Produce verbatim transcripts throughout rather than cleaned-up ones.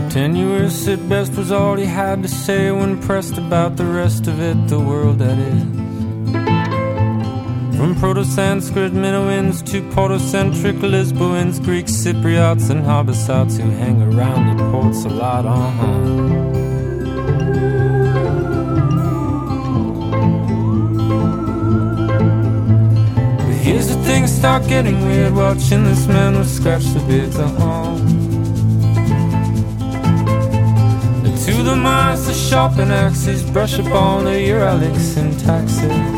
Tenuous at best was all he had to say when pressed about the rest of it, the world that is. From Proto-Sanskrit Minoans to Proto-centric Lisboans, Greek Cypriots and Habasats who hang around the ports a lot, uh-huh. But here's the thing, start getting weird, watching this man with scratch the beards, uh-huh. To the minds, the sharpen axes, brush up on the Uralic syntaxes.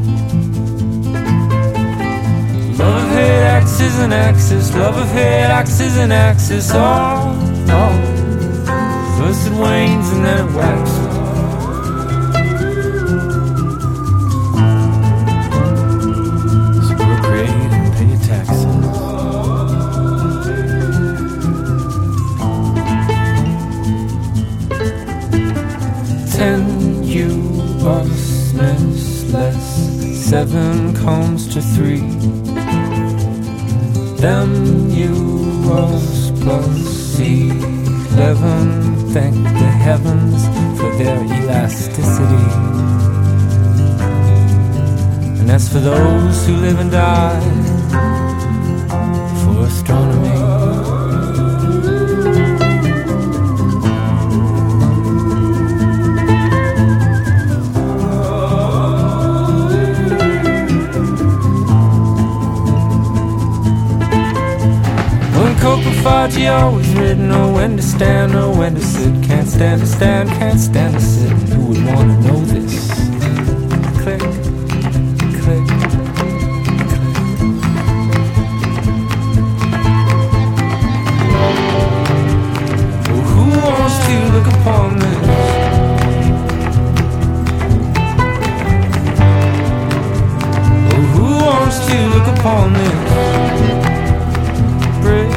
Love of hate, axes and axes, love of hate, axes and axes. Oh, oh. First it wanes and then it waxes. So procreate and pay your taxes. Ten you busness less, seven comes to three. Them you was plus eleven. Thank the heavens for their elasticity. And as for those who live and die, for astronomy. You always written, know when to stand, know when to sit. Can't stand to stand, can't stand to sit. And who would want to know this? Click, click, click. Oh, who wants to look upon this? Oh, who wants to look upon this? Break.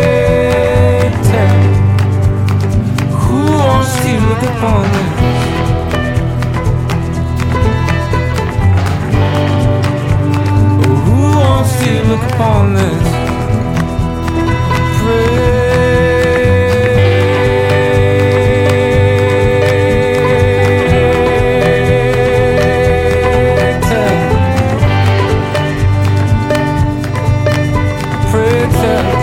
Who wants to look upon this? Oh, who wants to look upon this? Pray. Tell. Pray tell.